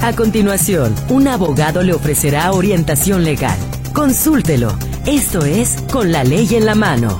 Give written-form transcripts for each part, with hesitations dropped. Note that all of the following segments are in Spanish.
A continuación, un abogado le ofrecerá orientación legal. Consúltelo. Esto es Con la Ley en la Mano.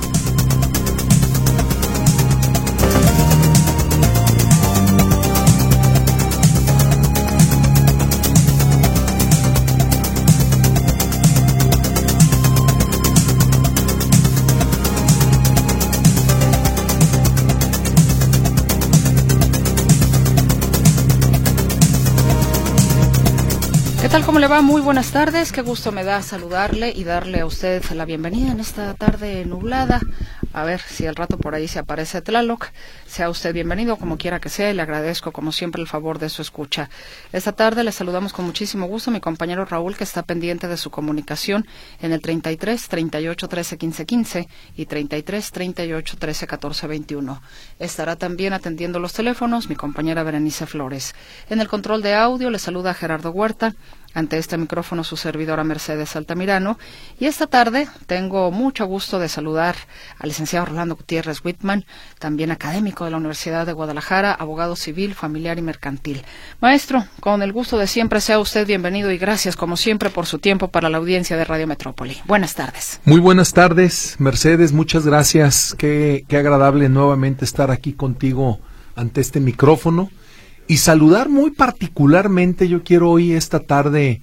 ¿Qué tal? ¿Cómo le va? Muy buenas tardes. Qué gusto me da saludarle y darle a usted la bienvenida en esta tarde nublada. A ver si al rato por ahí se aparece Tlaloc. Sea usted bienvenido, como quiera que sea, y le agradezco, como siempre, el favor de su escucha. Esta tarde le saludamos con muchísimo gusto a mi compañero Raúl, que está pendiente de su comunicación en el 33 38 13 15 15 y 33 38 13 14 21. Estará también atendiendo los teléfonos mi compañera Berenice Flores. En el control de audio le saluda Gerardo Huerta. Ante este micrófono su servidora Mercedes Altamirano, y esta tarde tengo mucho gusto de saludar al licenciado Rolando Gutiérrez Whitman, también académico de la Universidad de Guadalajara, abogado civil, familiar y mercantil. Maestro, con el gusto de siempre, sea usted bienvenido y gracias como siempre por su tiempo para la audiencia de Radio Metrópoli. Buenas tardes. Muy buenas tardes, Mercedes, muchas gracias. Qué agradable nuevamente estar aquí contigo ante este micrófono. Y saludar muy particularmente, yo quiero hoy esta tarde,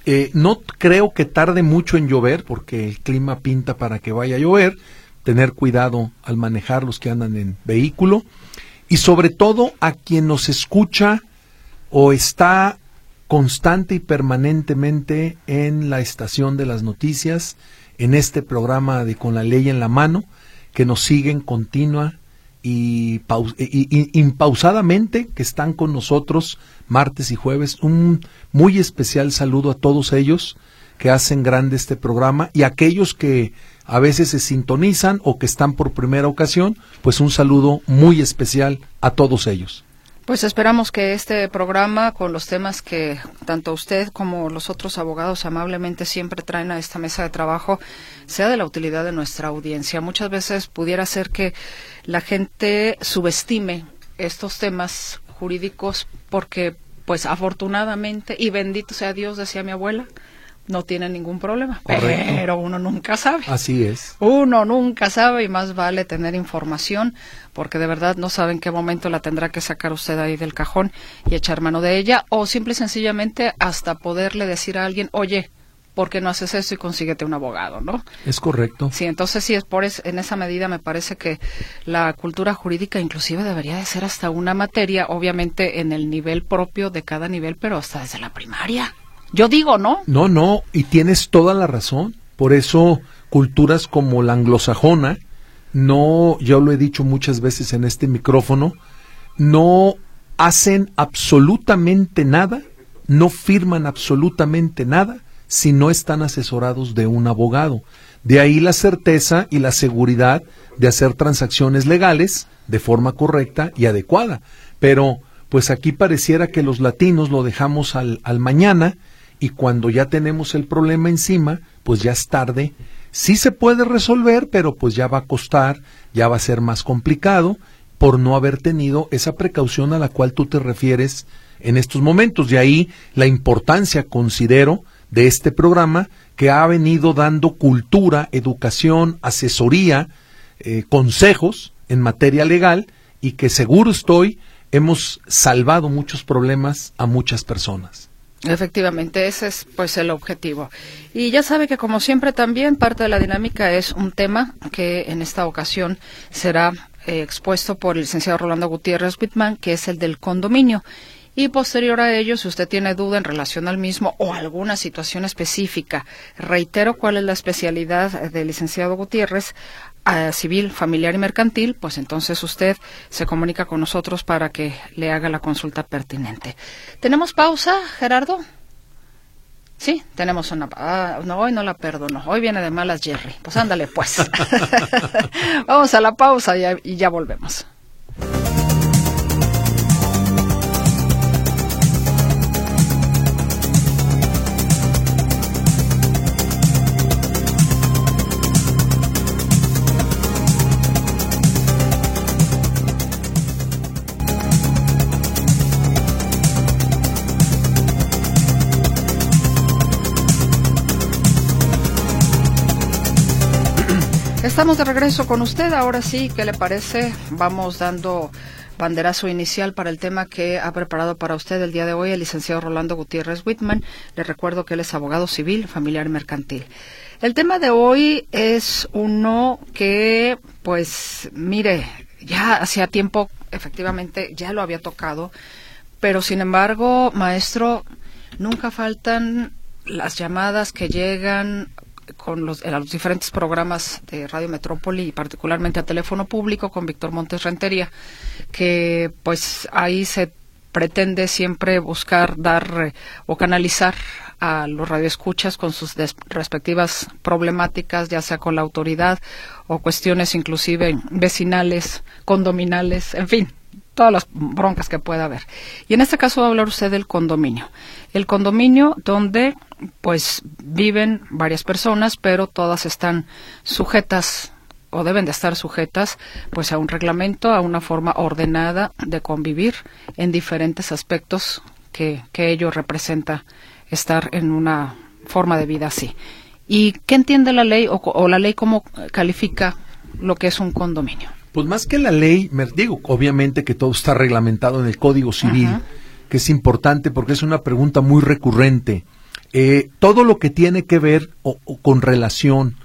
no creo que tarde mucho en llover, porque el clima pinta para que vaya a llover, tener cuidado al manejar los que andan en vehículo, y sobre todo a quien nos escucha o está constante y permanentemente en la estación de las noticias, en este programa de Con la Ley en la Mano, que nos siguen continua y impausadamente, que están con nosotros martes y jueves. Un muy especial saludo a todos ellos que hacen grande este programa, y a aquellos que a veces se sintonizan o que están por primera ocasión, pues un saludo muy especial a todos ellos. Pues esperamos que este programa, con los temas que tanto usted como los otros abogados amablemente siempre traen a esta mesa de trabajo, sea de la utilidad de nuestra audiencia. Muchas veces pudiera ser que la gente subestime estos temas jurídicos porque, pues afortunadamente, y bendito sea Dios, decía mi abuela, no tiene ningún problema. Correcto. Pero uno nunca sabe. Así es. Uno nunca sabe, y más vale tener información, porque de verdad no sabe en qué momento la tendrá que sacar usted ahí del cajón y echar mano de ella, o simple y sencillamente hasta poderle decir a alguien, oye, ¿por qué no haces eso y consíguete un abogado, no? Es correcto. Sí, entonces sí, en esa medida me parece que la cultura jurídica inclusive debería de ser hasta una materia, obviamente en el nivel propio de cada nivel, pero hasta desde la primaria. Yo digo, ¿no? No, y tienes toda la razón. Por eso culturas como la anglosajona, no, yo lo he dicho muchas veces en este micrófono, no hacen absolutamente nada, no firman absolutamente nada si no están asesorados de un abogado. De ahí la certeza y la seguridad de hacer transacciones legales de forma correcta y adecuada. Pero pues aquí pareciera que los latinos lo dejamos al mañana, y cuando ya tenemos el problema encima, pues ya es tarde. Sí se puede resolver, pero pues ya va a costar, ya va a ser más complicado por no haber tenido esa precaución a la cual tú te refieres en estos momentos. De ahí la importancia, considero, de este programa, que ha venido dando cultura, educación, asesoría, consejos en materia legal, y que seguro estoy, hemos salvado muchos problemas a muchas personas. Efectivamente, ese es pues el objetivo. Y ya sabe que, como siempre, también parte de la dinámica es un tema que en esta ocasión será expuesto por el licenciado Rolando Gutiérrez Whitman, que es el del condominio. Y posterior a ello, si usted tiene duda en relación al mismo o alguna situación específica, reitero cuál es la especialidad del licenciado Gutiérrez, civil, familiar y mercantil, pues entonces usted se comunica con nosotros para que le haga la consulta pertinente. ¿Tenemos pausa, Gerardo? Sí, tenemos una... no, hoy no la perdono, hoy viene de malas Jerry. Pues ándale, pues. Vamos a la pausa y ya volvemos. Estamos de regreso con usted. Ahora sí, ¿qué le parece? Vamos dando banderazo inicial para el tema que ha preparado para usted el día de hoy el licenciado Rolando Gutiérrez Whitman. Le recuerdo que él es abogado civil, familiar y mercantil. El tema de hoy es uno que, pues, mire, ya hacía tiempo, efectivamente, ya lo había tocado, pero sin embargo, maestro, nunca faltan las llamadas que llegan a los diferentes programas de Radio Metrópoli y particularmente a Teléfono Público con Víctor Montes Rentería, que pues ahí se pretende siempre buscar dar o canalizar a los radioescuchas con sus respectivas problemáticas, ya sea con la autoridad o cuestiones inclusive vecinales, condominales, en fin, todas las broncas que pueda haber. Y en este caso va a hablar usted del condominio. El condominio donde pues viven varias personas, pero todas están sujetas o deben de estar sujetas pues a un reglamento, a una forma ordenada de convivir en diferentes aspectos que ello representa estar en una forma de vida así. ¿Y qué entiende la ley o la ley cómo califica lo que es un condominio? Pues más que la ley, digo, obviamente que todo está reglamentado en el Código Civil, que es importante porque es una pregunta muy recurrente. Todo lo que tiene que ver con relación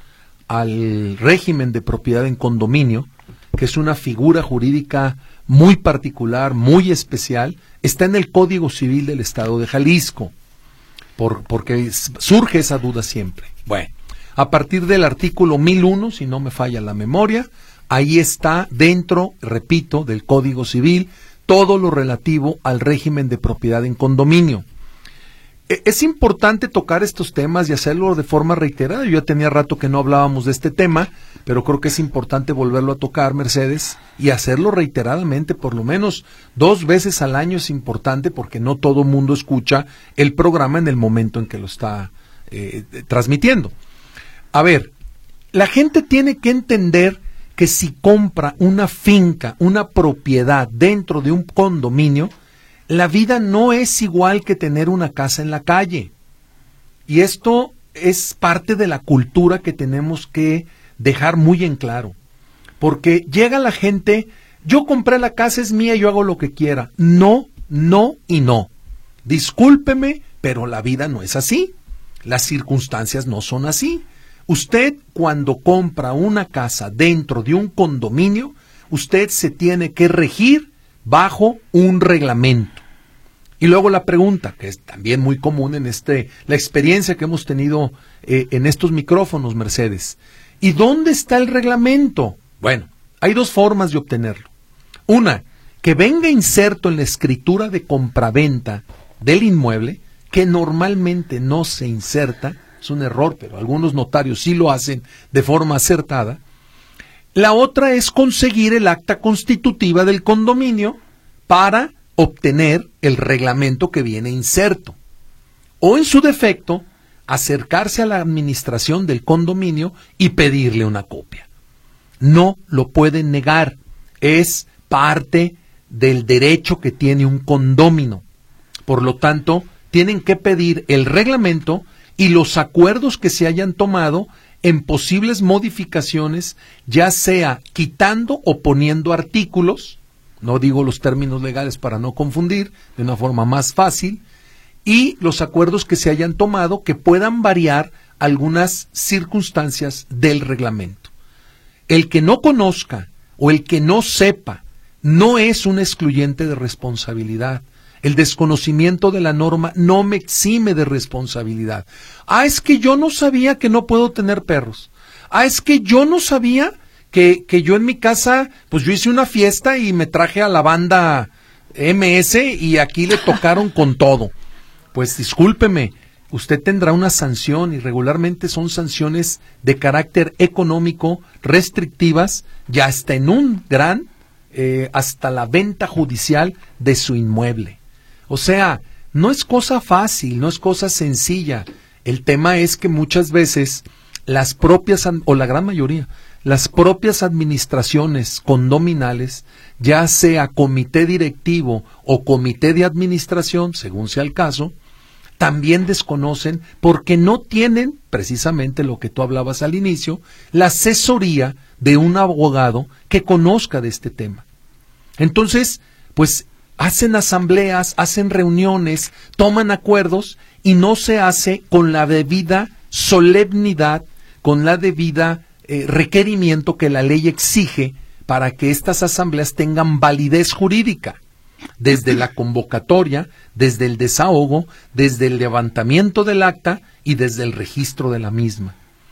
al régimen de propiedad en condominio, que es una figura jurídica muy particular, muy especial, está en el Código Civil del Estado de Jalisco, porque surge esa duda siempre. Bueno, a partir del artículo 1001, si no me falla la memoria, ahí está dentro, repito, del Código Civil, todo lo relativo al régimen de propiedad en condominio. Es importante tocar estos temas y hacerlo de forma reiterada. Yo ya tenía rato que no hablábamos de este tema, pero creo que es importante volverlo a tocar, Mercedes, y hacerlo reiteradamente, por lo menos 2 veces al año es importante porque no todo mundo escucha el programa en el momento en que lo está transmitiendo. A ver, la gente tiene que entender que si compra una finca, una propiedad dentro de un condominio, la vida no es igual que tener una casa en la calle. Y esto es parte de la cultura que tenemos que dejar muy en claro. Porque llega la gente, yo compré la casa, es mía, yo hago lo que quiera. No, no y no. Discúlpeme, pero la vida no es así. Las circunstancias no son así. Usted, cuando compra una casa dentro de un condominio, usted se tiene que regir bajo un reglamento. Y luego la pregunta, que es también muy común en la experiencia que hemos tenido en estos micrófonos, Mercedes. ¿Y dónde está el reglamento? Bueno, hay 2 formas de obtenerlo. Una, que venga inserto en la escritura de compraventa del inmueble, que normalmente no se inserta. Es un error, pero algunos notarios sí lo hacen de forma acertada. La otra es conseguir el acta constitutiva del condominio para obtener el reglamento que viene inserto. O en su defecto, acercarse a la administración del condominio y pedirle una copia. No lo pueden negar. Es parte del derecho que tiene un condómino. Por lo tanto, tienen que pedir el reglamento y los acuerdos que se hayan tomado en posibles modificaciones, ya sea quitando o poniendo artículos, no digo los términos legales para no confundir, de una forma más fácil, y los acuerdos que se hayan tomado que puedan variar algunas circunstancias del reglamento. El que no conozca o el que no sepa no es un excluyente de responsabilidad. El desconocimiento de la norma no me exime de responsabilidad. Es que yo no sabía que no puedo tener perros. Es que yo no sabía que yo en mi casa, pues yo hice una fiesta y me traje a la banda MS y aquí le tocaron con todo. Pues discúlpeme, usted tendrá una sanción y regularmente son sanciones de carácter económico, restrictivas, y hasta en un gran, hasta la venta judicial de su inmueble. O sea, no es cosa fácil, no es cosa sencilla. El tema es que muchas veces las propias, o la gran mayoría, las propias administraciones condominales, ya sea comité directivo o comité de administración, según sea el caso, también desconocen porque no tienen, precisamente lo que tú hablabas al inicio, la asesoría de un abogado que conozca de este tema. Entonces, pues hacen asambleas, hacen reuniones, toman acuerdos y no se hace con la debida solemnidad, con la debida requerimiento que la ley exige para que estas asambleas tengan validez jurídica, desde la convocatoria, desde el desahogo, desde el levantamiento del acta y desde el registro de la misma.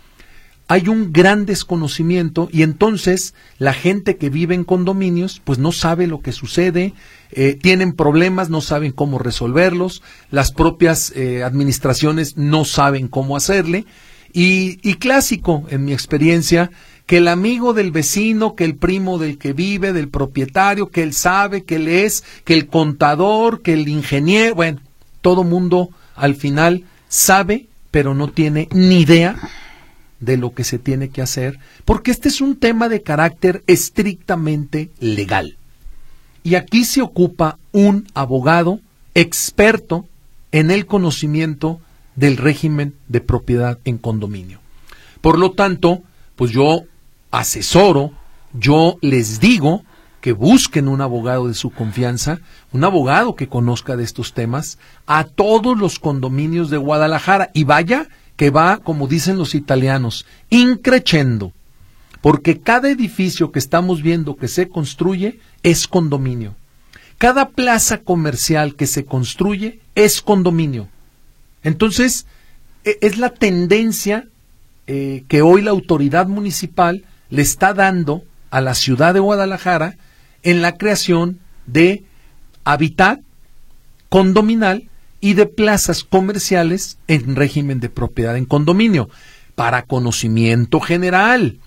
Hay un gran desconocimiento y entonces la gente que vive en condominios pues no sabe lo que sucede, tienen problemas, no saben cómo resolverlos, las propias administraciones no saben cómo hacerle y clásico en mi experiencia, que el amigo del vecino, que el primo del que vive, del propietario, que él sabe, que él es, que el contador, que el ingeniero, bueno, todo mundo al final sabe, pero no tiene ni idea de lo que se tiene que hacer, porque este es un tema de carácter estrictamente legal. Y aquí se ocupa un abogado experto en el conocimiento del régimen de propiedad en condominio. Por lo tanto, pues yo asesoro, yo les digo que busquen un abogado de su confianza, un abogado que conozca de estos temas, a todos los condominios de Guadalajara, y vaya que va, como dicen los italianos, increciendo, porque cada edificio que estamos viendo que se construye es condominio. Cada plaza comercial que se construye es condominio. Entonces, es la tendencia que hoy la autoridad municipal le está dando a la ciudad de Guadalajara en la creación de hábitat condominal y de plazas comerciales en régimen de propiedad en condominio, para conocimiento general.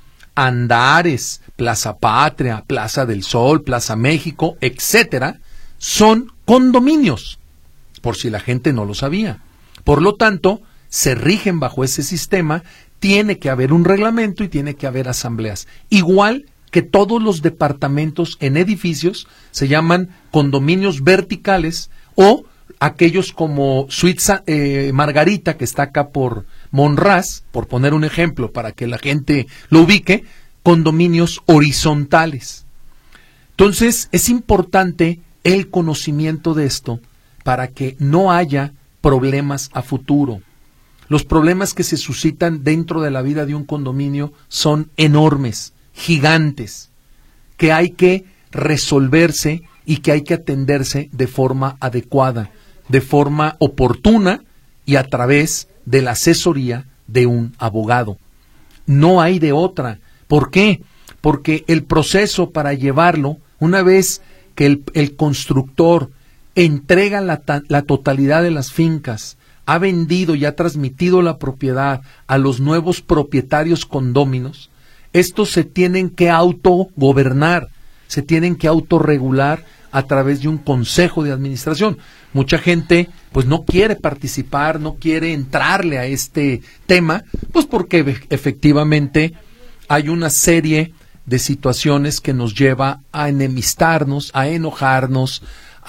Andares, Plaza Patria, Plaza del Sol, Plaza México, etcétera, son condominios, por si la gente no lo sabía. Por lo tanto, se rigen bajo ese sistema, tiene que haber un reglamento y tiene que haber asambleas. Igual que todos los departamentos en edificios se llaman condominios verticales, o aquellos como Suite Margarita, que está acá por Monraz, por poner un ejemplo para que la gente lo ubique, condominios horizontales. Entonces, es importante el conocimiento de esto para que no haya problemas a futuro. Los problemas que se suscitan dentro de la vida de un condominio son enormes, gigantes, que hay que resolverse y que hay que atenderse de forma adecuada, de forma oportuna y a través de la asesoría de un abogado. No hay de otra. ¿Por qué? Porque el proceso para llevarlo, una vez que el constructor entrega la totalidad de las fincas, ha vendido y ha transmitido la propiedad a los nuevos propietarios condóminos, estos se tienen que autogobernar, se tienen que autorregular a través de un consejo de administración. Mucha gente pues no quiere participar, no quiere entrarle a este tema, pues porque efectivamente hay una serie de situaciones que nos lleva a enemistarnos, a enojarnos,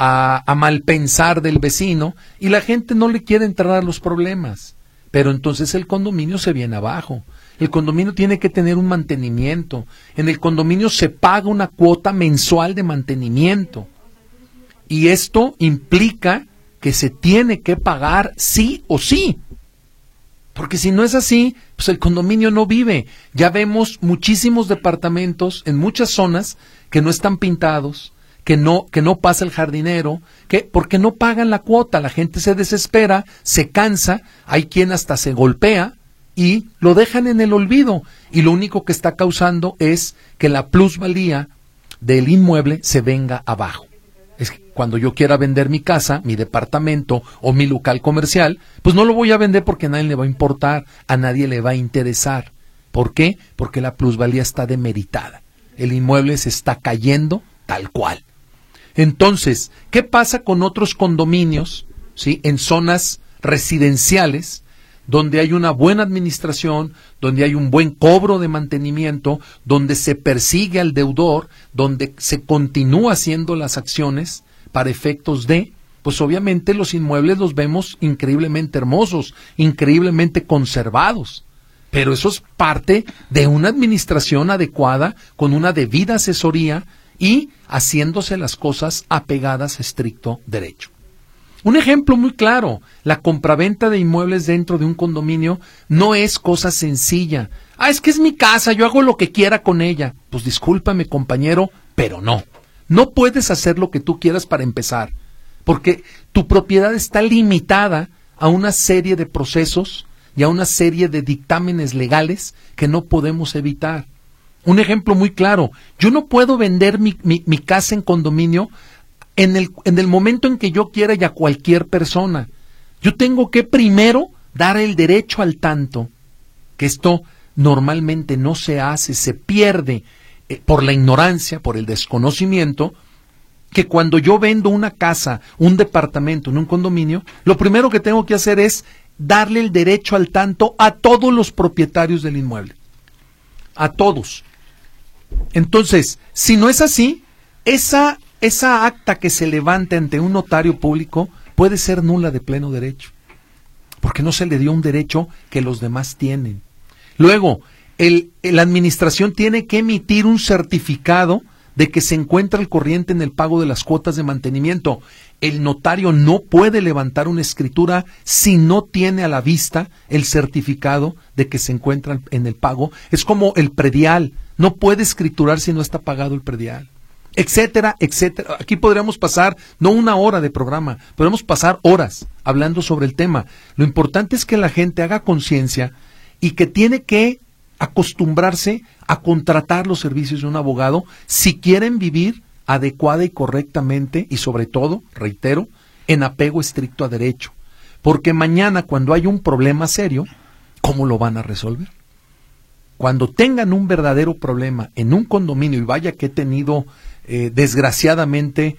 a malpensar del vecino, y la gente no le quiere entrar a los problemas. Pero entonces el condominio se viene abajo. El condominio tiene que tener un mantenimiento. En el condominio se paga una cuota mensual de mantenimiento. Y esto implica que se tiene que pagar sí o sí. Porque si no es así, pues el condominio no vive. Ya vemos muchísimos departamentos en muchas zonas que no están pintados, que no pasa el jardinero, porque no pagan la cuota. La gente se desespera, se cansa, hay quien hasta se golpea y lo dejan en el olvido, y lo único que está causando es que la plusvalía del inmueble se venga abajo. Es que cuando yo quiera vender mi casa, mi departamento o mi local comercial, pues no lo voy a vender porque a nadie le va a importar, a nadie le va a interesar. ¿Por qué? Porque la plusvalía está demeritada. El inmueble se está cayendo tal cual. Entonces, ¿qué pasa con otros condominios, ¿sí?, en zonas residenciales, donde hay una buena administración, donde hay un buen cobro de mantenimiento, donde se persigue al deudor, donde se continúa haciendo las acciones para efectos de pues obviamente los inmuebles los vemos increíblemente hermosos, increíblemente conservados. Pero eso es parte de una administración adecuada, con una debida asesoría y haciéndose las cosas apegadas a estricto derecho. Un ejemplo muy claro, la compraventa de inmuebles dentro de un condominio no es cosa sencilla. Es que es mi casa, yo hago lo que quiera con ella. Pues discúlpame, compañero, pero no. No puedes hacer lo que tú quieras para empezar, porque tu propiedad está limitada a una serie de procesos y a una serie de dictámenes legales que no podemos evitar. Un ejemplo muy claro, yo no puedo vender mi casa en condominio en el momento en que yo quiera y a cualquier persona. Yo tengo que primero dar el derecho al tanto, que esto normalmente no se hace, se pierde por la ignorancia, por el desconocimiento, que cuando yo vendo una casa, un departamento en un condominio, lo primero que tengo que hacer es darle el derecho al tanto a todos los propietarios del inmueble. A todos. Entonces, si no es así, esa acta que se levante ante un notario público puede ser nula de pleno derecho, porque no se le dio un derecho que los demás tienen. Luego, la administración tiene que emitir un certificado de que se encuentra al corriente en el pago de las cuotas de mantenimiento. El notario no puede levantar una escritura si no tiene a la vista el certificado de que se encuentra en el pago. Es como el predial, no puede escriturar si no está pagado el predial, etcétera, etcétera. Aquí podríamos pasar no una hora de programa, podemos pasar horas hablando sobre el tema. Lo importante es que la gente haga conciencia y que tiene que acostumbrarse a contratar los servicios de un abogado si quieren vivir adecuada y correctamente y sobre todo, reitero, en apego estricto a derecho. Porque mañana cuando hay un problema serio, ¿cómo lo van a resolver? Cuando tengan un verdadero problema en un condominio, y vaya que he tenido desgraciadamente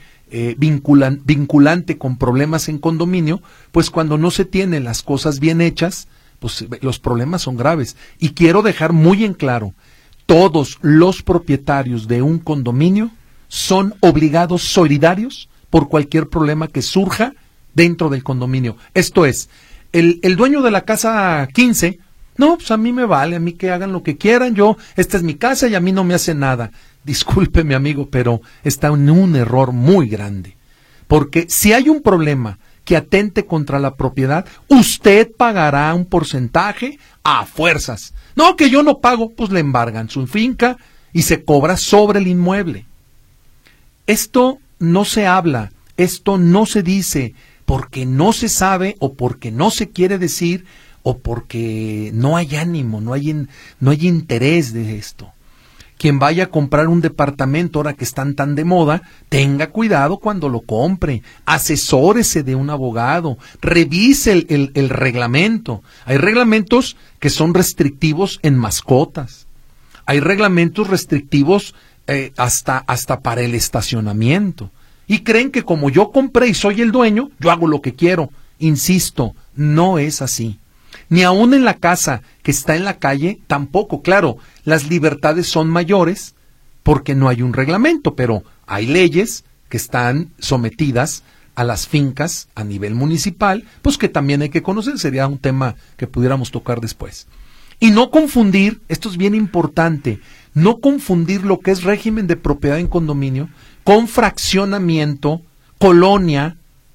vinculante con problemas en condominio, pues cuando no se tienen las cosas bien hechas, pues los problemas son graves. Y quiero dejar muy en claro, todos los propietarios de un condominio son obligados solidarios por cualquier problema que surja dentro del condominio. Esto es, el dueño de la casa 15, no, pues a mí me vale, a mí que hagan lo que quieran, esta es mi casa y a mí no me hace nada. Disculpe, mi amigo, pero está en un error muy grande. Porque si hay un problema que atente contra la propiedad, usted pagará un porcentaje a fuerzas. No, que yo no pago, pues le embargan su finca y se cobra sobre el inmueble. Esto no se habla, esto no se dice, porque no se sabe o porque no se quiere decir o porque no hay ánimo, no hay interés de esto. Quien vaya a comprar un departamento ahora que están tan de moda, tenga cuidado cuando lo compre, asesórese de un abogado, revise el reglamento. Hay reglamentos que son restrictivos en mascotas, hay reglamentos restrictivos hasta para el estacionamiento. Y creen que como yo compré y soy el dueño, yo hago lo que quiero. Insisto, no es así. Ni aún en la casa que está en la calle, tampoco. Claro, las libertades son mayores porque no hay un reglamento, pero hay leyes que están sometidas a las fincas a nivel municipal, pues que también hay que conocer, sería un tema que pudiéramos tocar después. Y no confundir, esto es bien importante, no confundir lo que es régimen de propiedad en condominio con fraccionamiento, colonia,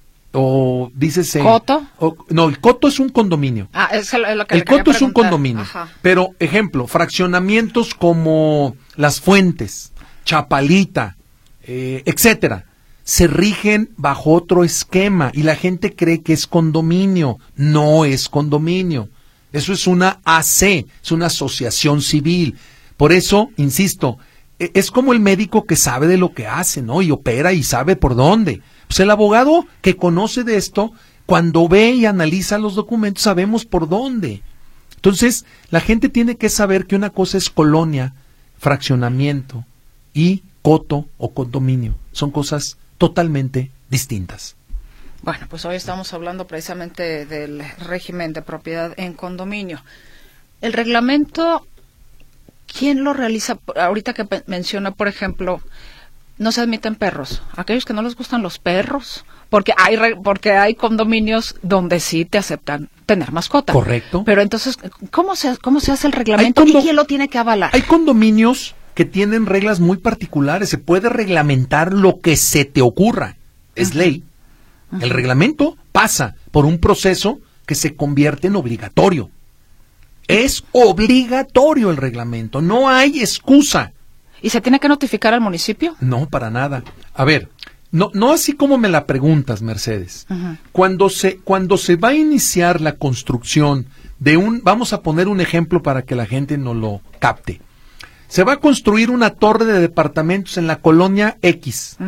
o dícese... ¿Coto? No, el coto es un condominio. Es lo que el coto es un condominio. Ajá. Pero, ejemplo, fraccionamientos como Las Fuentes, Chapalita, etcétera, se rigen bajo otro esquema y la gente cree que es condominio. No es condominio. Eso es una AC, es una asociación civil. Por eso, insisto, es como el médico que sabe de lo que hace, ¿no? Y opera y sabe por dónde. Pues el abogado que conoce de esto, cuando ve y analiza los documentos, sabemos por dónde. Entonces, la gente tiene que saber que una cosa es colonia, fraccionamiento y coto o condominio. Son cosas totalmente distintas. Bueno, pues hoy estamos hablando precisamente del régimen de propiedad en condominio. El reglamento, ¿quién lo realiza? Ahorita que menciona, por ejemplo, no se admiten perros. Aquellos que no les gustan los perros, porque hay condominios donde sí te aceptan tener mascota. Correcto. Pero entonces, ¿cómo se hace el reglamento y quién lo tiene que avalar? Hay condominios que tienen reglas muy particulares. Se puede reglamentar lo que se te ocurra. Es ley. El reglamento pasa por un proceso que se convierte en obligatorio. Es obligatorio el reglamento. No hay excusa. ¿Y se tiene que notificar al municipio? No, para nada. A ver, no así como me la preguntas, Mercedes. Cuando se va a iniciar la construcción de vamos a poner un ejemplo para que la gente no lo capte. Se va a construir una torre de departamentos en la colonia X.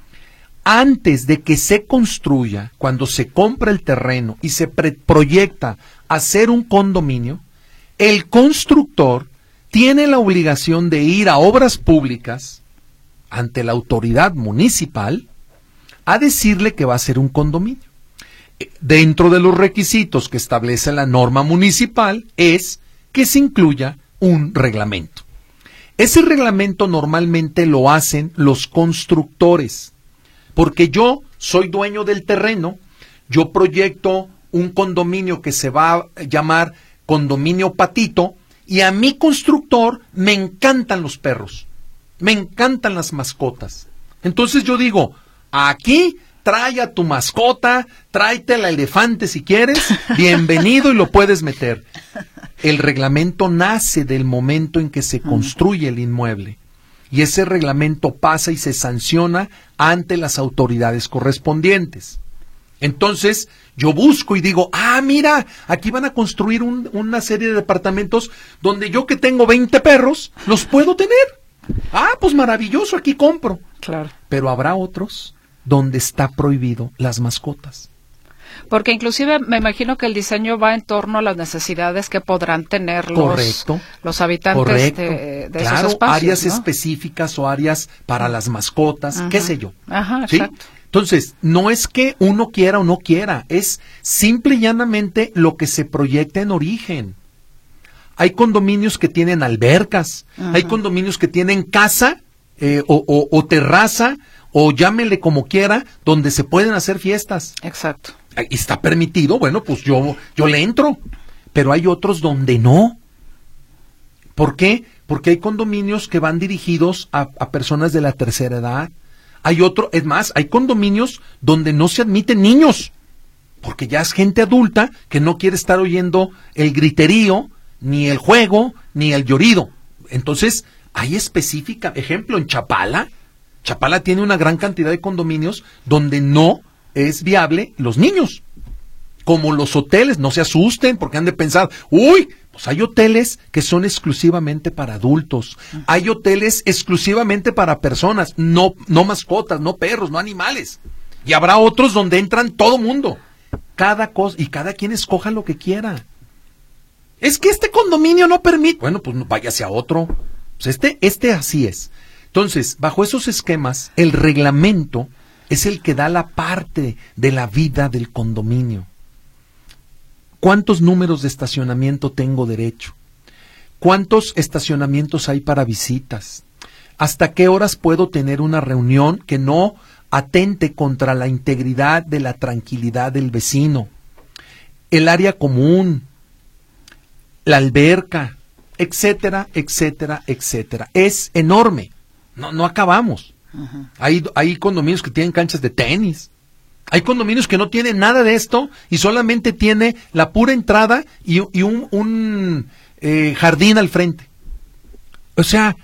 Antes de que se construya, cuando se compra el terreno y se proyecta hacer un condominio, el constructor tiene la obligación de ir a obras públicas ante la autoridad municipal a decirle que va a ser un condominio. Dentro de los requisitos que establece la norma municipal es que se incluya un reglamento. Ese reglamento normalmente lo hacen los constructores, porque yo soy dueño del terreno, yo proyecto un condominio que se va a llamar Condominio Patito, y a mi constructor me encantan los perros, me encantan las mascotas. Entonces yo digo, aquí trae a tu mascota, tráete al elefante si quieres, bienvenido y lo puedes meter. El reglamento nace del momento en que se construye el inmueble. Y ese reglamento pasa y se sanciona ante las autoridades correspondientes. Entonces, yo busco y digo, mira, aquí van a construir una serie de departamentos donde yo que tengo 20 perros, los puedo tener. Pues maravilloso, aquí compro. Claro. Pero habrá otros donde está prohibido las mascotas. Porque inclusive me imagino que el diseño va en torno a las necesidades que podrán tener los habitantes de esos espacios, áreas ¿no? específicas o áreas para las mascotas, qué sé yo. ¿Sí? Exacto. Entonces, no es que uno quiera o no quiera, es simple y llanamente lo que se proyecta en origen. Hay condominios que tienen albercas, hay condominios que tienen casa o terraza, o llámele como quiera, donde se pueden hacer fiestas. Exacto. Y está permitido, bueno, pues yo le entro, pero hay otros donde no. ¿Por qué? Porque hay condominios que van dirigidos a personas de la tercera edad. Es más, hay condominios donde no se admiten niños, porque ya es gente adulta que no quiere estar oyendo el griterío, ni el juego, ni el llorido. Entonces, hay ejemplo, en Chapala tiene una gran cantidad de condominios donde no es viable los niños. Como los hoteles, no se asusten porque han de pensar, pues hay hoteles que son exclusivamente para adultos, hay hoteles exclusivamente para personas, no mascotas, no perros, no animales. Y habrá otros donde entran todo mundo. Cada quien escoja lo que quiera. Es que este condominio no permite. Bueno, pues váyase a otro. Pues este así es. Entonces, bajo esos esquemas, el reglamento es el que da la parte de la vida del condominio. ¿Cuántos números de estacionamiento tengo derecho? ¿Cuántos estacionamientos hay para visitas? ¿Hasta qué horas puedo tener una reunión que no atente contra la integridad de la tranquilidad del vecino? El área común, la alberca, etcétera, etcétera, etcétera. Es enorme. No acabamos. Hay condominios que tienen canchas de tenis. Hay condominios que no tienen nada de esto y solamente tiene la pura entrada y un jardín al frente. O sea,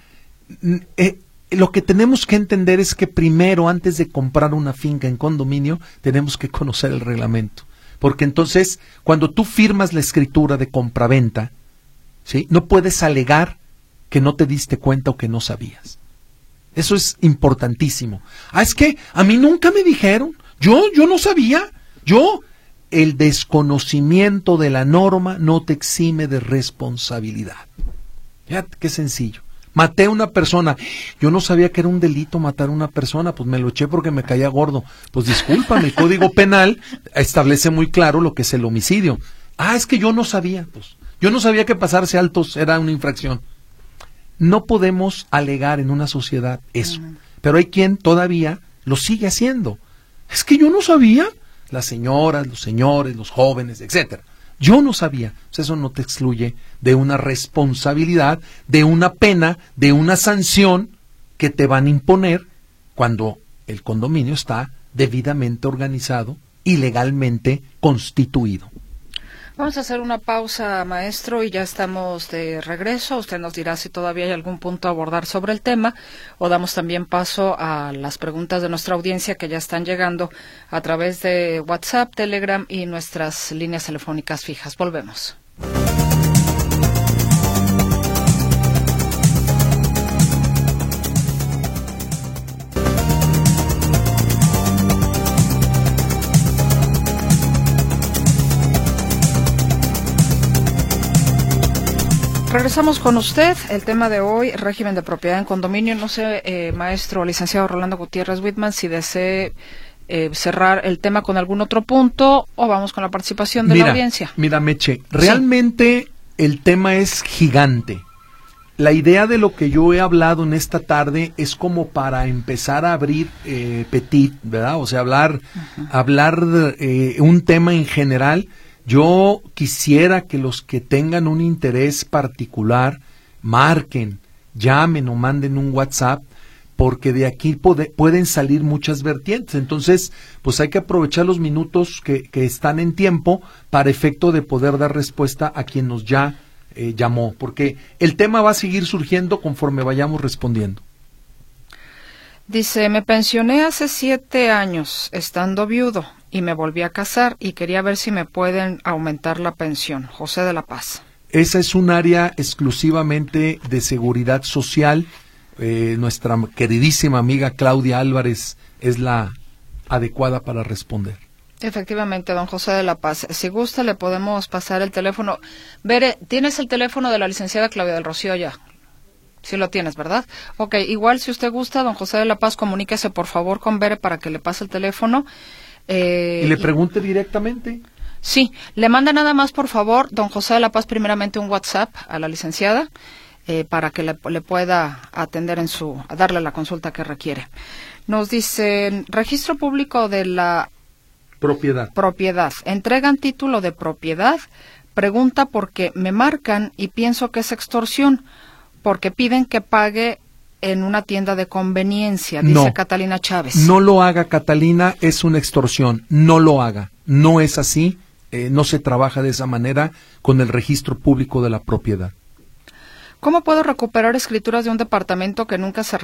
lo que tenemos que entender es que primero, antes de comprar una finca en condominio, tenemos que conocer el reglamento. Porque entonces, cuando tú firmas la escritura de compraventa, ¿sí?, no puedes alegar que no te diste cuenta o que no sabías. Eso es importantísimo. Es que a mí nunca me dijeron. Yo no sabía. El desconocimiento de la norma no te exime de responsabilidad. Fíjate qué sencillo. Maté a una persona. Yo no sabía que era un delito matar a una persona, pues me lo eché porque me caía gordo. Pues discúlpame, el Código Penal establece muy claro lo que es el homicidio. Es que yo no sabía, pues. Yo no sabía que pasarse altos era una infracción. No podemos alegar en una sociedad eso. pero hay quien todavía lo sigue haciendo. Es que yo no sabía, las señoras, los señores, los jóvenes, etcétera. Yo no sabía. Pues eso no te excluye de una responsabilidad, de una pena, de una sanción que te van a imponer cuando el condominio está debidamente organizado y legalmente constituido. Vamos a hacer una pausa, maestro, y ya estamos de regreso. Usted nos dirá si todavía hay algún punto a abordar sobre el tema, o damos también paso a las preguntas de nuestra audiencia que ya están llegando a través de WhatsApp, Telegram y nuestras líneas telefónicas fijas. Volvemos. Regresamos con usted. El tema de hoy, régimen de propiedad en condominio. No sé, maestro, licenciado Rolando Gutiérrez Whitman, si desee cerrar el tema con algún otro punto o vamos con la participación de la audiencia. Mira, Meche, realmente el tema es gigante. La idea de lo que yo he hablado en esta tarde es como para empezar a abrir petit, ¿verdad? O sea, hablar un tema en general. Yo quisiera que los que tengan un interés particular marquen, llamen o manden un WhatsApp, porque de aquí pueden salir muchas vertientes. Entonces, pues hay que aprovechar los minutos que están en tiempo para efecto de poder dar respuesta a quien nos ya llamó, porque el tema va a seguir surgiendo conforme vayamos respondiendo. Dice, me pensioné hace 7 años estando viudo y me volví a casar y quería ver si me pueden aumentar la pensión. José de la Paz. Esa es un área exclusivamente de seguridad social. Nuestra queridísima amiga Claudia Álvarez es la adecuada para responder. Efectivamente, don José de la Paz. Si gusta, le podemos pasar el teléfono. Bere, ¿tienes el teléfono de la licenciada Claudia del Rocío ya? Sí lo tienes, ¿verdad? Ok, igual si usted gusta, don José de la Paz, comuníquese por favor con Bere para que le pase el teléfono. ¿Y le pregunte directamente? Sí, le manda nada más, por favor, don José de la Paz, primeramente un WhatsApp a la licenciada para que le pueda atender a darle la consulta que requiere. Nos dicen, registro público de la propiedad. Entregan título de propiedad, pregunta porque me marcan y pienso que es extorsión, porque piden que pague en una tienda de conveniencia, dice Catalina Chávez. No lo haga, Catalina, es una extorsión, no lo haga, no es así, no se trabaja de esa manera con el registro público de la propiedad. ¿Cómo puedo recuperar escrituras de un departamento que nunca se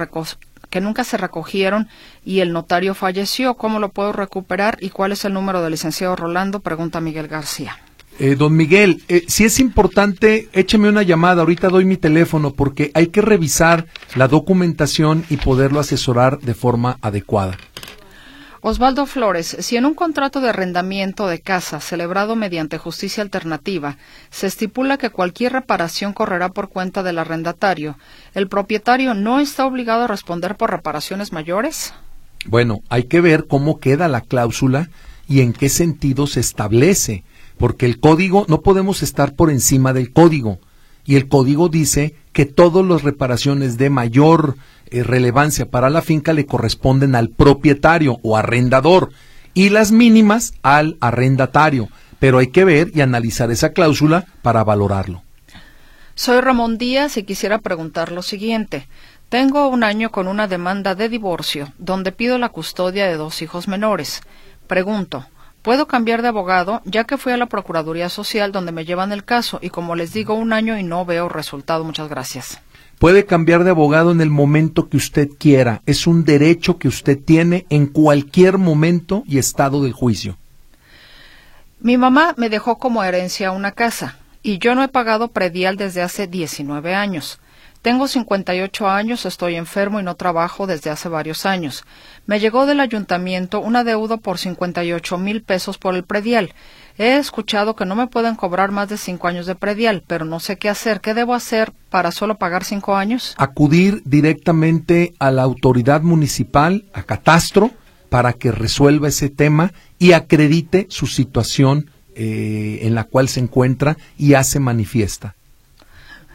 recogieron y el notario falleció? ¿Cómo lo puedo recuperar y cuál es el número del licenciado Rolando? Pregunta Miguel García. Don Miguel, si es importante, écheme una llamada, ahorita doy mi teléfono porque hay que revisar la documentación y poderlo asesorar de forma adecuada. Osvaldo Flores, si en un contrato de arrendamiento de casa celebrado mediante justicia alternativa se estipula que cualquier reparación correrá por cuenta del arrendatario, ¿el propietario no está obligado a responder por reparaciones mayores? Bueno, hay que ver cómo queda la cláusula y en qué sentido se establece. Porque el código, no podemos estar por encima del código, y el código dice que todas las reparaciones de mayor relevancia para la finca le corresponden al propietario o arrendador, y las mínimas al arrendatario, pero hay que ver y analizar esa cláusula para valorarlo. Soy Ramón Díaz y quisiera preguntar lo siguiente. Tengo 1 año con una demanda de divorcio, donde pido la custodia de 2 hijos menores. Pregunto, ¿puedo cambiar de abogado, ya que fui a la Procuraduría Social donde me llevan el caso y como les digo 1 año y no veo resultado? Muchas gracias. Puede cambiar de abogado en el momento que usted quiera. Es un derecho que usted tiene en cualquier momento y estado del juicio. Mi mamá me dejó como herencia una casa y yo no he pagado predial desde hace 19 años. Tengo 58 años, estoy enfermo y no trabajo desde hace varios años. Me llegó del ayuntamiento una deuda por 58,000 pesos por el predial. He escuchado que no me pueden cobrar más de 5 años de predial, pero no sé qué hacer. ¿Qué debo hacer para solo pagar 5 años? Acudir directamente a la autoridad municipal, a Catastro, para que resuelva ese tema y acredite su situación en la cual se encuentra y hace manifiesta.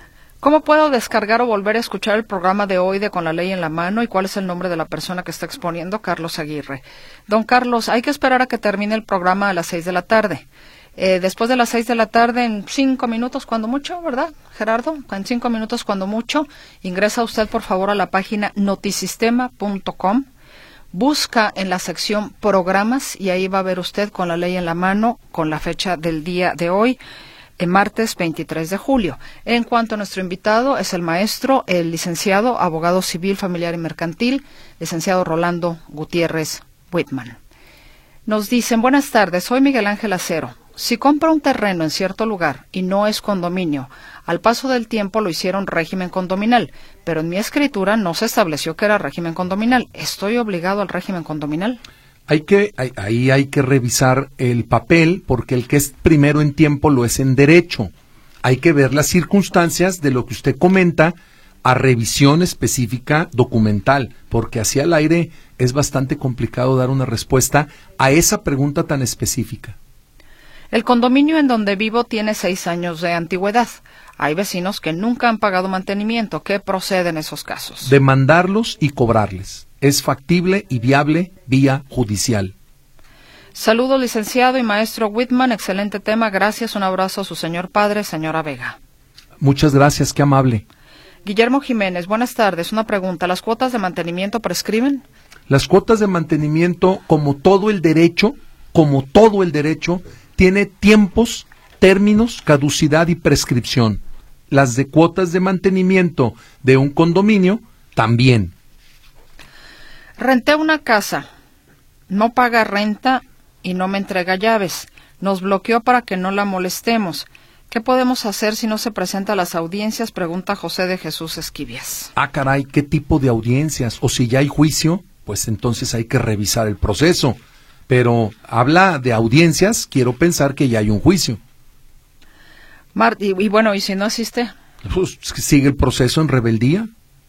¿Cómo puedo descargar o volver a escuchar el programa de hoy de Con la Ley en la Mano? ¿Y cuál es el nombre de la persona que está exponiendo? Carlos Aguirre. Don Carlos, hay que esperar a que termine el programa a las 6 de la tarde. Después de las 6 de la tarde, en 5 minutos cuando mucho, ¿verdad, Gerardo? En 5 minutos cuando mucho, ingresa usted por favor a la página notisistema.com, busca en la sección programas y ahí va a ver usted Con la Ley en la Mano con la fecha del día de hoy, martes 23 de julio. En cuanto a nuestro invitado, es el maestro, el licenciado, abogado civil, familiar y mercantil, licenciado Rolando Gutiérrez Whitman. Nos dicen, buenas tardes, soy Miguel Ángel Acero. Si compra un terreno en cierto lugar y no es condominio, al paso del tiempo lo hicieron régimen condominal, pero en mi escritura no se estableció que era régimen condominal. ¿Estoy obligado al régimen condominal? Ahí hay que revisar el papel, porque el que es primero en tiempo lo es en derecho. Hay que ver las circunstancias de lo que usted comenta a revisión específica documental, porque así al aire es bastante complicado dar una respuesta a esa pregunta tan específica. El condominio en donde vivo tiene 6 años de antigüedad. Hay vecinos que nunca han pagado mantenimiento. ¿Qué procede en esos casos? Demandarlos y cobrarles. Es factible y viable vía judicial. Saludos, licenciado y maestro Whitman. Excelente tema. Gracias. Un abrazo a su señor padre, señora Vega. Muchas gracias. Qué amable. Guillermo Jiménez. Buenas tardes. Una pregunta. ¿Las cuotas de mantenimiento prescriben? Las cuotas de mantenimiento, como todo el derecho, tiene tiempos, términos, caducidad y prescripción. Las de cuotas de mantenimiento de un condominio también. Renté una casa, no paga renta y no me entrega llaves. Nos bloqueó para que no la molestemos. ¿Qué podemos hacer si no se presenta a las audiencias? Pregunta José de Jesús Esquivias. Ah, caray, ¿qué tipo de audiencias? O si ya hay juicio, pues entonces hay que revisar el proceso. Pero habla de audiencias, quiero pensar que ya hay un juicio. Y bueno, ¿y si no asiste? Pues sigue el proceso en rebeldía.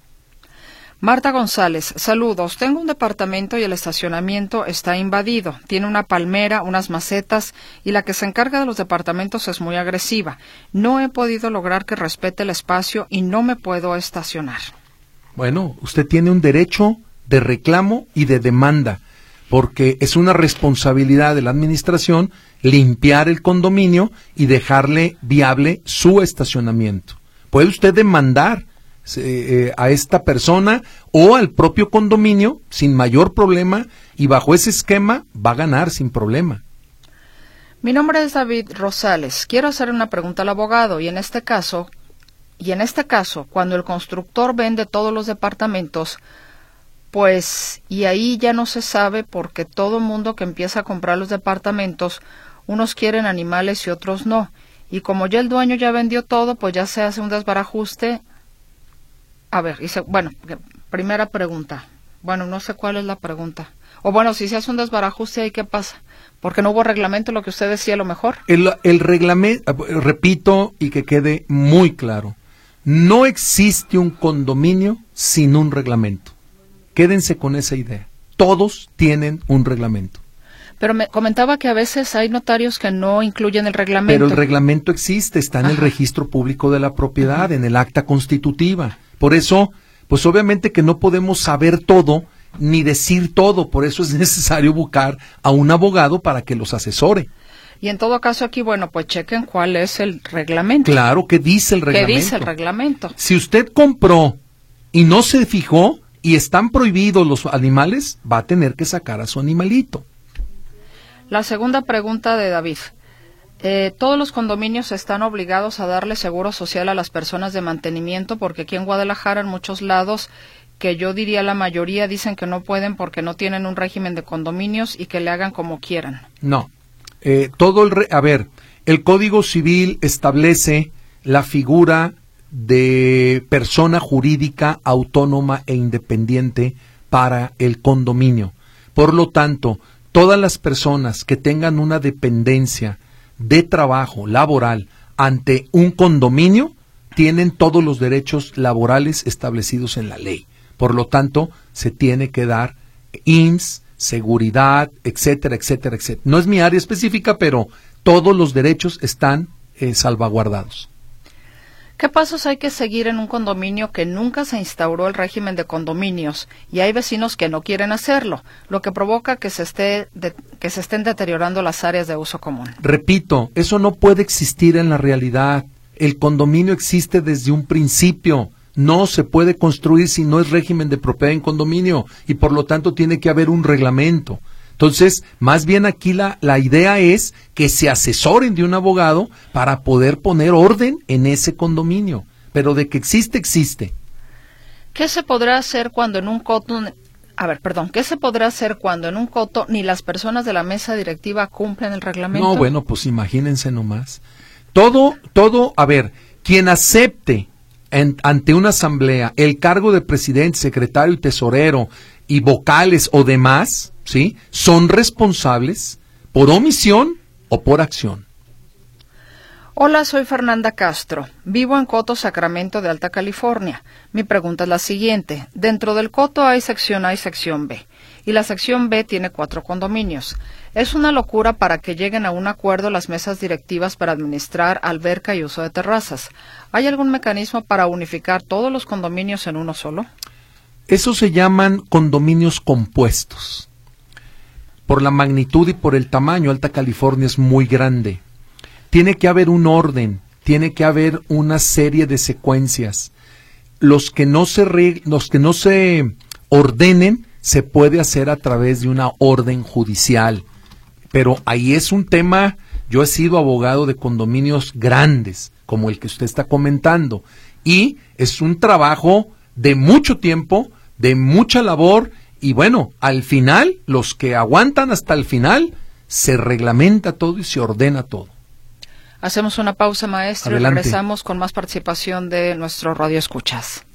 Marta González, saludos. Tengo un departamento y el estacionamiento está invadido. Tiene una palmera, unas macetas y la que se encarga de los departamentos es muy agresiva. No he podido lograr que respete el espacio y no me puedo estacionar. Bueno, usted tiene un derecho de reclamo y de demanda, porque es una responsabilidad de la administración limpiar el condominio y dejarle viable su estacionamiento. Puede usted demandar a esta persona o al propio condominio sin mayor problema, y bajo ese esquema va a ganar sin problema. Mi nombre es David Rosales. Quiero hacer una pregunta al abogado y en este caso, cuando el constructor vende todos los departamentos, pues, y ahí ya no se sabe, porque todo mundo que empieza a comprar los departamentos, unos quieren animales y otros no. Y como ya el dueño ya vendió todo, pues ya se hace un desbarajuste. A ver, primera pregunta. Bueno, no sé cuál es la pregunta. O bueno, si se hace un desbarajuste, ¿ahí qué pasa? Porque no hubo reglamento, lo que usted decía, a lo mejor. El reglamento, repito y que quede muy claro, no existe un condominio sin un reglamento. Quédense con esa idea. Todos tienen un reglamento. Pero me comentaba que a veces hay notarios que no incluyen el reglamento. Pero el reglamento existe, está en el registro público de la propiedad, en el acta constitutiva. Por eso, pues obviamente que no podemos saber todo ni decir todo. Por eso es necesario buscar a un abogado para que los asesore. Y en todo caso aquí, bueno, pues chequen cuál es el reglamento. Claro, ¿qué dice el reglamento? ¿Qué dice el reglamento? Si usted compró y no se fijó y están prohibidos los animales, va a tener que sacar a su animalito. La segunda pregunta de David. Todos los condominios están obligados a darle seguro social a las personas de mantenimiento, porque aquí en Guadalajara, en muchos lados, que yo diría la mayoría, dicen que no pueden porque no tienen un régimen de condominios y que le hagan como quieran. No. El Código Civil establece la figura de persona jurídica autónoma e independiente para el condominio. Por lo tanto, todas las personas que tengan una dependencia de trabajo laboral ante un condominio tienen todos los derechos laborales establecidos en la ley. Por lo tanto, se tiene que dar IMSS, seguridad, etcétera, etcétera, etcétera. No es mi área específica, pero todos los derechos están salvaguardados. ¿Qué pasos hay que seguir en un condominio que nunca se instauró el régimen de condominios y hay vecinos que no quieren hacerlo, lo que provoca que se estén deteriorando las áreas de uso común? Repito, eso no puede existir en la realidad. El condominio existe desde un principio. No se puede construir si no es régimen de propiedad en condominio y por lo tanto tiene que haber un reglamento. Entonces, más bien aquí la idea es que se asesoren de un abogado para poder poner orden en ese condominio. Pero de que existe, existe. ¿Qué se podrá hacer cuando en un coto... ¿qué se podrá hacer cuando en un coto ni las personas de la mesa directiva cumplen el reglamento? No, bueno, pues imagínense nomás. Quien acepte ante una asamblea el cargo de presidente, secretario y tesorero y vocales o demás, ¿sí?, son responsables por omisión o por acción. Hola, soy Fernanda Castro. Vivo en Coto, Sacramento de Alta California. Mi pregunta es la siguiente. Dentro del coto hay sección A y sección B. Y la sección B tiene 4 condominios. Es una locura para que lleguen a un acuerdo las mesas directivas para administrar alberca y uso de terrazas. ¿Hay algún mecanismo para unificar todos los condominios en uno solo? Eso se llaman condominios compuestos. Por la magnitud y por el tamaño, Alta California es muy grande. Tiene que haber un orden, tiene que haber una serie de secuencias. Los que no se ordenen se puede hacer a través de una orden judicial. Pero ahí es un tema, yo he sido abogado de condominios grandes, como el que usted está comentando, y es un trabajo de mucho tiempo, de mucha labor, y bueno, al final, los que aguantan hasta el final, se reglamenta todo y se ordena todo. Hacemos una pausa, maestro, Adelante. Y regresamos con más participación de nuestro Radio Escuchas.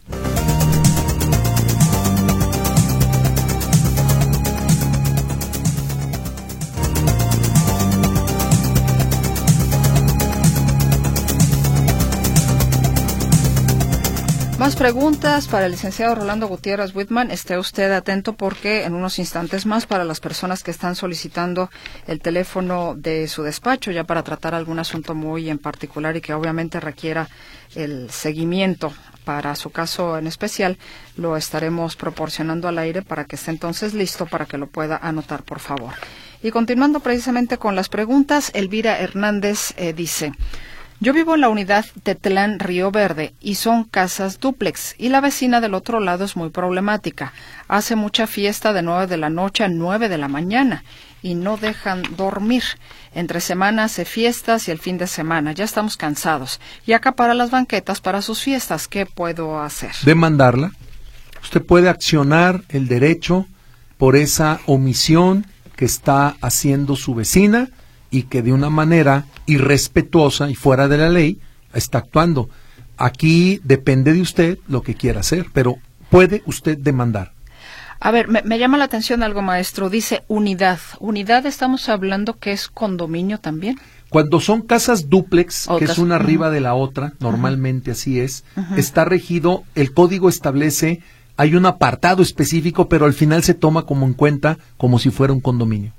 Más preguntas para el licenciado Rolando Gutiérrez Whitman. Esté usted atento porque en unos instantes más, para las personas que están solicitando el teléfono de su despacho ya para tratar algún asunto muy en particular y que obviamente requiera el seguimiento para su caso en especial, lo estaremos proporcionando al aire para que esté entonces listo para que lo pueda anotar, por favor. Y continuando precisamente con las preguntas, Elvira Hernández dice: yo vivo en la unidad Tetlán Río Verde y son casas dúplex y la vecina del otro lado es muy problemática. Hace mucha fiesta de 9 de la noche a 9 de la mañana y no dejan dormir. Entre semana hace fiestas y el fin de semana. Ya estamos cansados y acapara las banquetas para sus fiestas. ¿Qué puedo hacer? Demandarla. Usted puede accionar el derecho por esa omisión que está haciendo su vecina y que de una manera irrespetuosa y fuera de la ley está actuando. Aquí depende de usted lo que quiera hacer, pero puede usted demandar. A ver, me llama la atención algo, maestro. Dice unidad. ¿Unidad estamos hablando que es condominio también? Cuando son casas dúplex, que es una arriba uh-huh. de la otra, normalmente así es, uh-huh. Está regido, el código establece, hay un apartado específico, pero al final se toma como en cuenta como si fuera un condominio.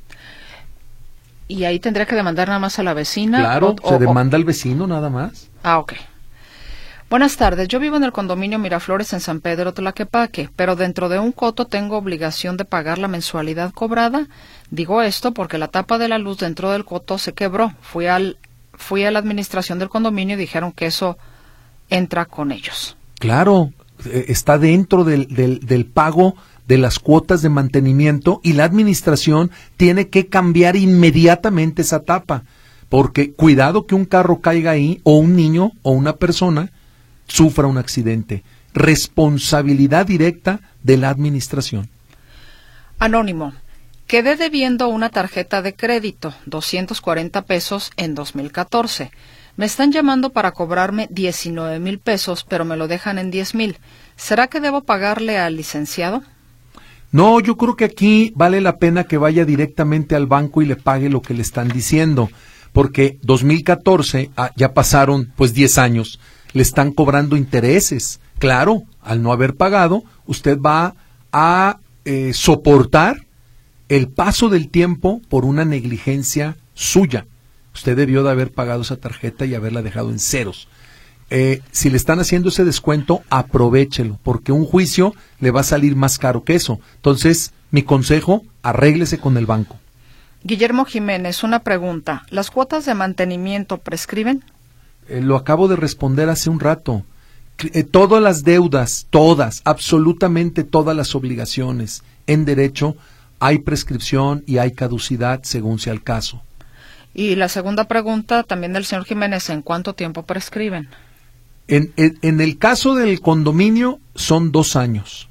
¿Y ahí tendría que demandar nada más a la vecina? Claro, se demanda al vecino nada más. Ah, ok. Buenas tardes, yo vivo en el condominio Miraflores en San Pedro Tlaquepaque, pero dentro de un coto tengo obligación de pagar la mensualidad cobrada. Digo esto porque la tapa de la luz dentro del coto se quebró. Fui a la administración del condominio y dijeron que eso entra con ellos. Claro, está dentro del pago de las cuotas de mantenimiento y la administración tiene que cambiar inmediatamente esa tapa, porque cuidado que un carro caiga ahí o un niño o una persona sufra un accidente. Responsabilidad directa de la administración. Anónimo. Quedé debiendo una tarjeta de crédito, 240 pesos en 2014. Me están llamando para cobrarme 19,000 pesos, pero me lo dejan en 10,000. ¿Será que debo pagarle al licenciado? No, yo creo que aquí vale la pena que vaya directamente al banco y le pague lo que le están diciendo, porque 2014, ya pasaron pues 10 años, le están cobrando intereses. Claro, al no haber pagado, usted va a soportar el paso del tiempo por una negligencia suya. Usted debió de haber pagado esa tarjeta y haberla dejado en ceros. si le están haciendo ese descuento, aprovéchelo, porque un juicio le va a salir más caro que eso. Entonces, mi consejo, arréglese con el banco. Guillermo Jiménez, una pregunta. ¿Las cuotas de mantenimiento prescriben? Lo acabo de responder hace un rato. Todas las deudas, todas, absolutamente todas las obligaciones en derecho, hay prescripción y hay caducidad según sea el caso. Y la segunda pregunta, también del señor Jiménez, ¿en cuánto tiempo prescriben? En el caso del condominio son 2 años.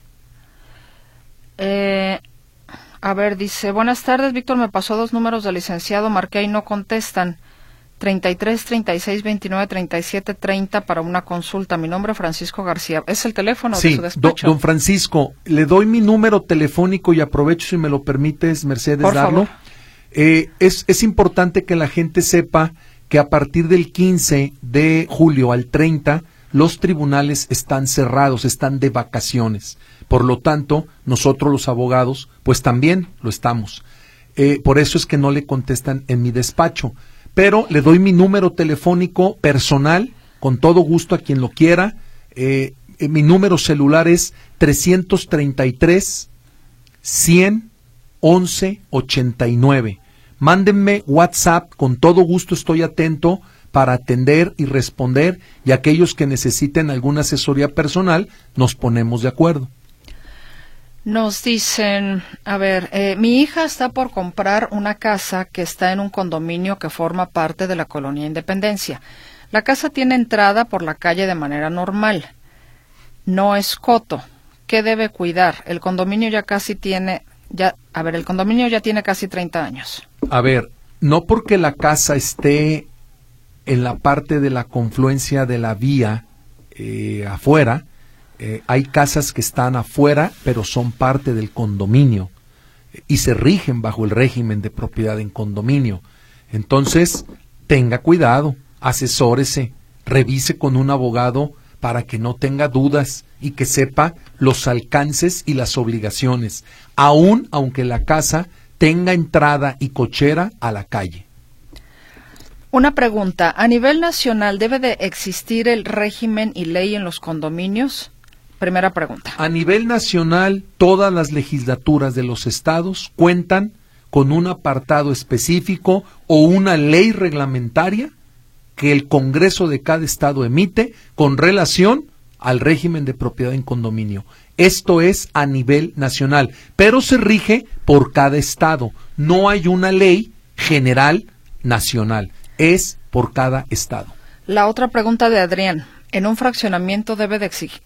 A ver, dice, buenas tardes, Víctor, me pasó 2 números de licenciado, marqué y no contestan. 33 36 29 37 30 para una consulta. Mi nombre es Francisco García. ¿Es el teléfono de su despacho? Don Francisco, le doy mi número telefónico y aprovecho, si me lo permites, Mercedes, por darlo. Favor. Es importante que la gente sepa que a partir del 15 de julio al 30, los tribunales están cerrados, están de vacaciones. Por lo tanto, nosotros los abogados, pues también lo estamos. Por eso es que no le contestan en mi despacho. Pero le doy mi número telefónico personal, con todo gusto a quien lo quiera. Mi número celular es 333 100 11 89. Mándenme WhatsApp, con todo gusto estoy atento para atender y responder, y aquellos que necesiten alguna asesoría personal, nos ponemos de acuerdo. Nos dicen, a ver, mi hija está por comprar una casa que está en un condominio que forma parte de la Colonia Independencia. La casa tiene entrada por la calle de manera normal. No es coto. ¿Qué debe cuidar? El condominio ya tiene casi 30 años. A ver, no porque la casa esté en la parte de la confluencia de la vía afuera, hay casas que están afuera, pero son parte del condominio y se rigen bajo el régimen de propiedad en condominio. Entonces, tenga cuidado, asesórese, revise con un abogado para que no tenga dudas y que sepa los alcances y las obligaciones, aunque la casa tenga entrada y cochera a la calle. Una pregunta, ¿a nivel nacional debe de existir el régimen y ley en los condominios? Primera pregunta. A nivel nacional, todas las legislaturas de los estados cuentan con un apartado específico o una ley reglamentaria que el Congreso de cada estado emite con relación al régimen de propiedad en condominio. Esto es a nivel nacional, pero se rige por cada estado. No hay una ley general nacional, es por cada estado. La otra pregunta de Adrián, ¿en un fraccionamiento debe de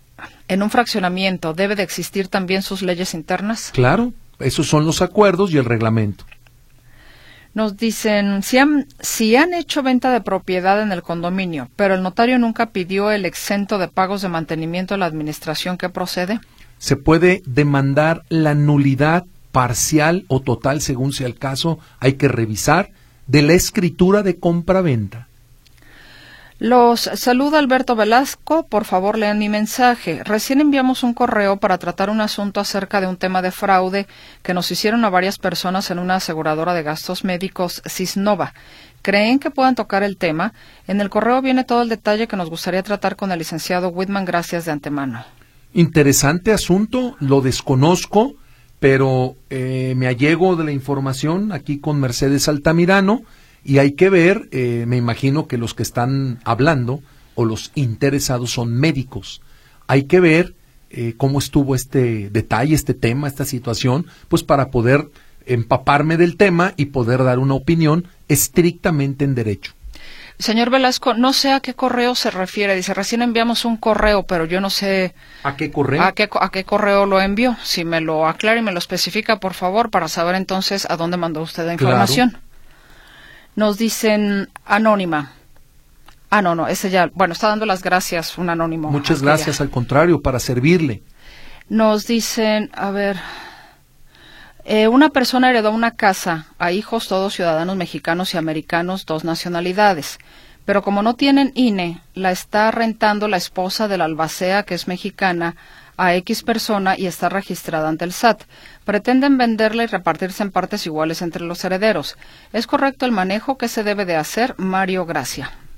existir también sus leyes internas? Claro, esos son los acuerdos y el reglamento. Nos dicen, si han hecho venta de propiedad en el condominio, pero el notario nunca pidió el exento de pagos de mantenimiento a la administración, ¿qué procede? Se puede demandar la nulidad parcial o total, según sea el caso, hay que revisar, de la escritura de compra-venta. Los saluda Alberto Velasco, por favor lean mi mensaje. Recién enviamos un correo para tratar un asunto acerca de un tema de fraude que nos hicieron a varias personas en una aseguradora de gastos médicos Cisnova. ¿Creen que puedan tocar el tema? En el correo viene todo el detalle que nos gustaría tratar con el licenciado Whitman. Gracias de antemano. Interesante asunto, lo desconozco, pero me allego de la información aquí con Mercedes Altamirano. Y hay que ver, me imagino que los que están hablando o los interesados son médicos. Hay que ver cómo estuvo este detalle, este tema, esta situación, pues para poder empaparme del tema y poder dar una opinión estrictamente en derecho. Señor Velasco, no sé a qué correo se refiere. Dice, recién enviamos un correo, pero yo no sé... ¿A qué correo? ¿A qué correo lo envió? Si me lo aclara y me lo especifica, por favor, para saber entonces a dónde mandó usted la información. Claro. Nos dicen anónima. No, ese ya, bueno, está dando las gracias, un anónimo. Muchas gracias, al contrario, para servirle. Nos dicen, a ver, una persona heredó una casa a hijos todos ciudadanos mexicanos y americanos, 2 nacionalidades, pero como no tienen INE, la está rentando la esposa del albacea, que es mexicana, a X persona y está registrada ante el SAT. Pretenden venderla y repartirse en partes iguales entre los herederos. ¿Es correcto el manejo? ¿Qué se debe de hacer? Mario Gracia.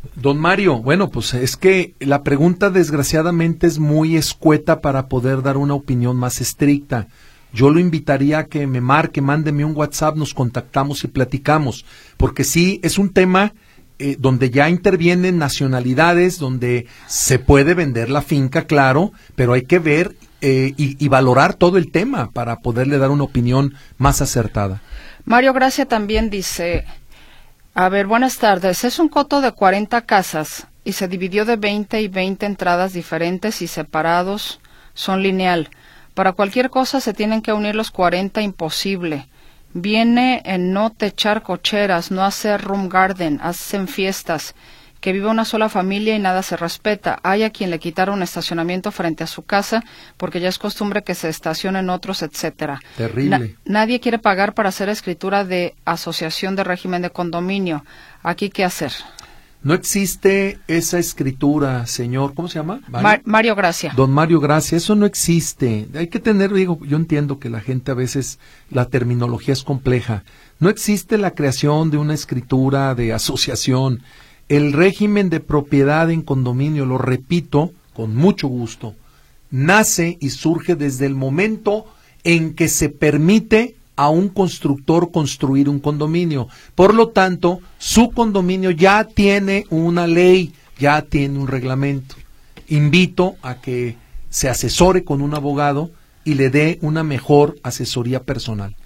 Don Mario, bueno, pues es que la pregunta desgraciadamente es muy escueta para poder dar una opinión más estricta. Yo lo invitaría a que me marque, mándeme un WhatsApp, nos contactamos y platicamos, porque sí, es un tema donde ya intervienen nacionalidades, donde se puede vender la finca, claro, pero hay que ver y valorar todo el tema para poderle dar una opinión más acertada. Mario Gracia también dice, a ver, buenas tardes, es un coto de 40 casas y se dividió de 20 y 20 entradas diferentes y separados, son lineal. Para cualquier cosa se tienen que unir los 40, imposible. Viene en no techar cocheras, no hacer room garden, hacen fiestas, que vive una sola familia y nada se respeta. Hay a quien le quitaron estacionamiento frente a su casa porque ya es costumbre que se estacionen otros, etcétera. Terrible. Nadie quiere pagar para hacer escritura de asociación de régimen de condominio. ¿Aquí qué hacer? No existe esa escritura, señor. ¿Cómo se llama? Mario Gracia. Don Mario Gracia, eso no existe. Hay que tener, digo, yo entiendo que la gente a veces, la terminología es compleja. No existe la creación de una escritura de asociación. El régimen de propiedad en condominio, lo repito con mucho gusto, nace y surge desde el momento en que se permite a un constructor construir un condominio. Por lo tanto, su condominio ya tiene una ley, ya tiene un reglamento. Invito a que se asesore con un abogado y le dé una mejor asesoría personal.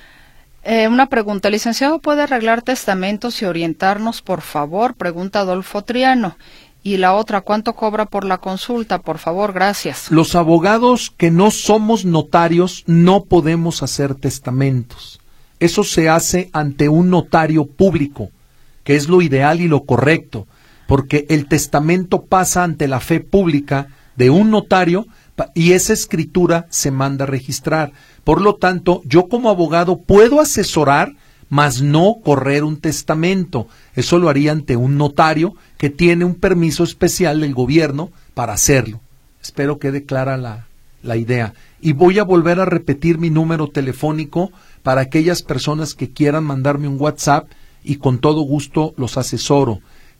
Una pregunta, licenciado, ¿puede arreglar testamentos y orientarnos, por favor? Pregunta Adolfo Triano. Y la otra, ¿cuánto cobra por la consulta? Por favor, gracias. Los abogados que no somos notarios no podemos hacer testamentos. Eso se hace ante un notario público, que es lo ideal y lo correcto, porque el testamento pasa ante la fe pública de un notario y esa escritura se manda a registrar. Por lo tanto, yo como abogado puedo asesorar, mas no correr un testamento. Eso lo haría ante un notario que tiene un permiso especial del gobierno para hacerlo. Espero quede clara la idea. Y voy a volver a repetir mi número telefónico para aquellas personas que quieran mandarme un WhatsApp y con todo gusto los asesoro.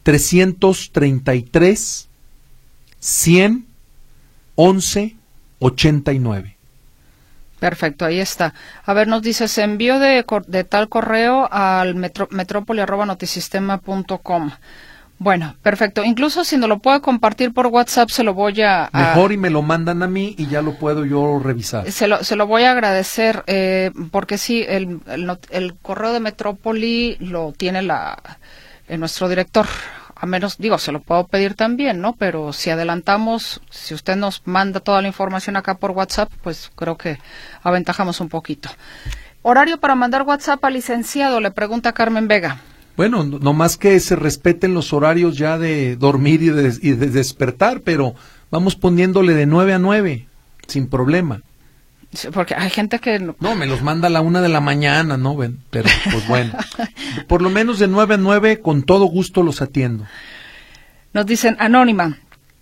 333 100 11 89. Perfecto, ahí está. A ver, nos dice, se envió de tal correo al metropoli@notisistema.com. Bueno, perfecto. Incluso si no lo puede compartir por WhatsApp, se lo voy a... Mejor y me lo mandan a mí y ya lo puedo yo revisar. Se lo voy a agradecer, porque sí, el correo de Metrópoli lo tiene nuestro director. A menos, digo, se lo puedo pedir también, ¿no? Pero si adelantamos, si usted nos manda toda la información acá por WhatsApp, pues creo que aventajamos un poquito. Horario para mandar WhatsApp al licenciado, le pregunta Carmen Vega. Bueno, no más que se respeten los horarios ya de dormir y de despertar, pero vamos poniéndole de 9 a 9, sin problema. Sí, porque hay gente que... No, me los manda a la 1 de la mañana, ¿no? Pero pues bueno, por lo menos de 9 a 9, con todo gusto los atiendo. Nos dicen, Anónima,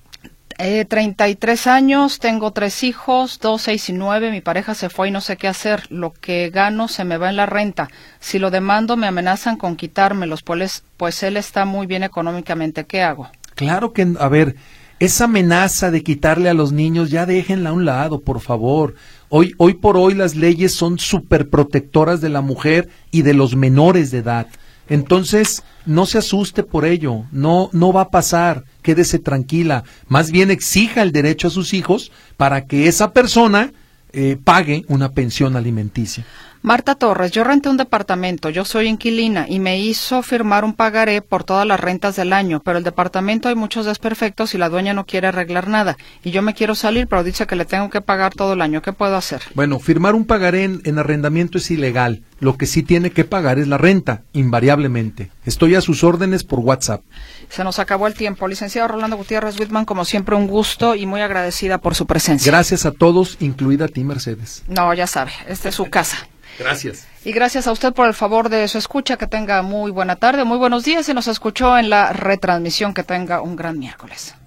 33 años, tengo 3 hijos, 2, 6 y 9, mi pareja se fue y no sé qué hacer, lo que gano se me va en la renta, si lo demando me amenazan con quitármelos, pues él está muy bien económicamente, ¿qué hago? Claro que, a ver, esa amenaza de quitarle a los niños, ya déjenla a un lado, por favor. Hoy por hoy las leyes son súper protectoras de la mujer y de los menores de edad. Entonces, no se asuste por ello, no va a pasar, quédese tranquila. Más bien exija el derecho a sus hijos para que esa persona pague una pensión alimenticia. Marta Torres, yo renté un departamento, yo soy inquilina y me hizo firmar un pagaré por todas las rentas del año, pero el departamento hay muchos desperfectos y la dueña no quiere arreglar nada. Y yo me quiero salir, pero dice que le tengo que pagar todo el año. ¿Qué puedo hacer? Bueno, firmar un pagaré en arrendamiento es ilegal. Lo que sí tiene que pagar es la renta, invariablemente. Estoy a sus órdenes por WhatsApp. Se nos acabó el tiempo. Licenciado Rolando Gutiérrez Whitman, como siempre, un gusto y muy agradecida por su presencia. Gracias a todos, incluida a ti, Mercedes. No, ya sabe, esta es su casa. Gracias. Y gracias a usted por el favor de su escucha. Que tenga muy buena tarde, muy buenos días y nos escuchó en la retransmisión. Que tenga un gran miércoles.